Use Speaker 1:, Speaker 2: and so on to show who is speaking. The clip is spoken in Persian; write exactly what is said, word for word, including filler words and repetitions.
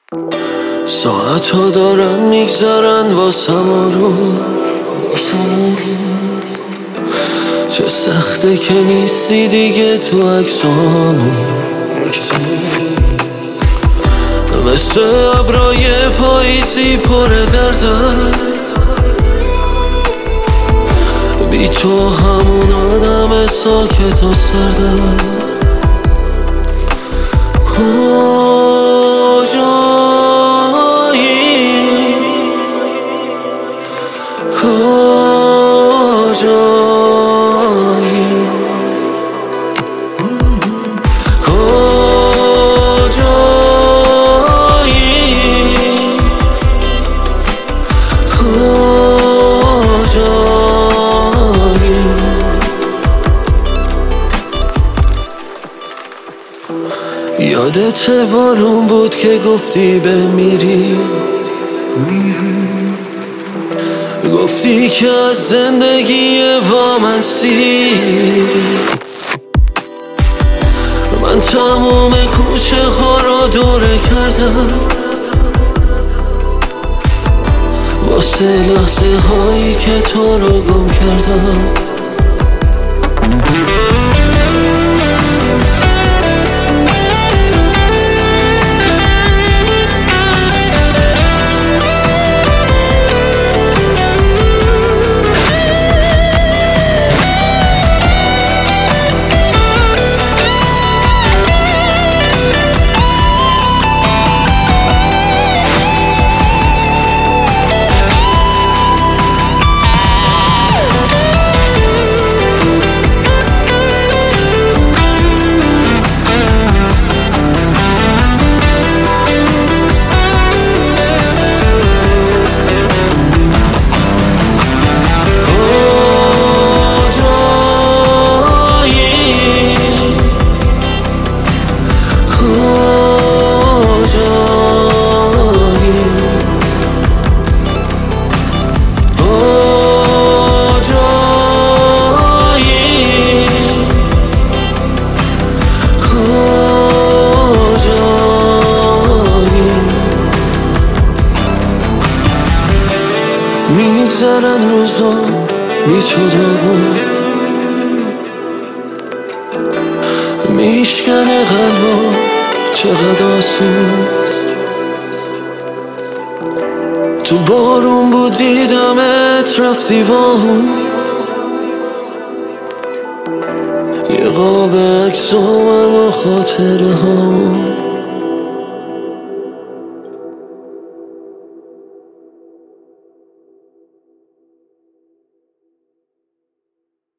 Speaker 1: ساعت ها دارن میگذرن واسم رو چه سخته که نیستی دیگه تو عکسامو مثل ابرای پاییزی پر دردم بی تو همون آدم ساکت و سردم کجایی کجایی یادت بارون بود که گفتی بمیری گفتی که از زندگی وامنسی من تموم کوچه ها رو دوره کردم واسه لحظه هایی که تو رو گم کردم میگذرن روزا بی تو داغون میشکنه قلبا چقدر آسون تو بارون بود دیدمت رفتی با اون یه قاب عکس من و خاطره هامون